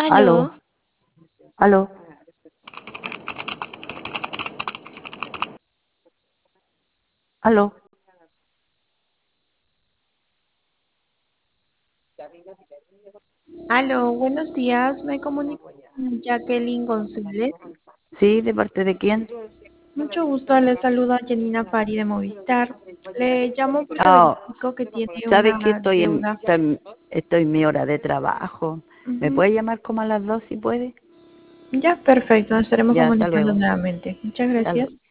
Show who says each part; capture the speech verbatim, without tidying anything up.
Speaker 1: Aló,
Speaker 2: Aló,
Speaker 1: aló, aló.
Speaker 2: aló, buenos días. Me comunico con Jacqueline González.
Speaker 1: Sí, ¿de parte de quién?
Speaker 2: Mucho gusto, le saluda Janina Fari de Movistar. Le llamo porque
Speaker 1: Ah,
Speaker 2: verifico que tiene
Speaker 1: ¿sabes que
Speaker 2: una
Speaker 1: estoy en,
Speaker 2: deuda.
Speaker 1: estoy, estoy en mi hora de trabajo? ¿Me
Speaker 2: Ujú.
Speaker 1: puede llamar como a las dos si puede?
Speaker 2: Ya, perfecto, nos estaremos
Speaker 1: Ya, hasta
Speaker 2: comunicando
Speaker 1: luego.
Speaker 2: nuevamente. Muchas
Speaker 1: Hasta
Speaker 2: gracias.
Speaker 1: luego.